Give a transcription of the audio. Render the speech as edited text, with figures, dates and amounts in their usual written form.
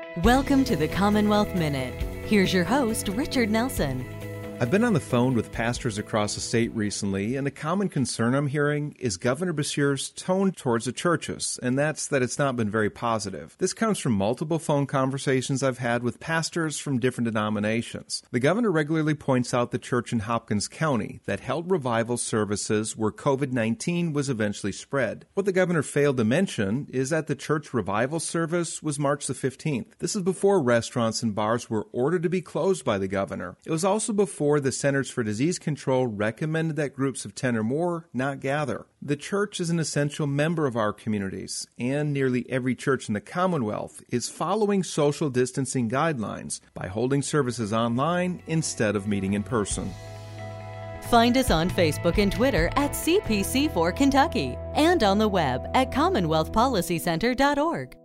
Welcome to the Commonwealth Minute. Here's your host, Richard Nelson. I've been on the phone with pastors across the state recently, and the common concern I'm hearing is Governor Beshear's tone towards the churches, and that's that it's not been very positive. This comes from multiple phone conversations I've had with pastors from different denominations. The governor regularly points out the church in Hopkins County that held revival services where COVID-19 was eventually spread. What the governor failed to mention is that the church revival service was March the 15th. This is before restaurants and bars were ordered to be closed by the governor. It was also before the Centers for Disease Control recommended that groups of 10 or more not gather. The church is an essential member of our communities, and nearly every church in the Commonwealth is following social distancing guidelines by holding services online instead of meeting in person. Find us on Facebook and Twitter at CPC4 Kentucky and on the web at commonwealthpolicycenter.org.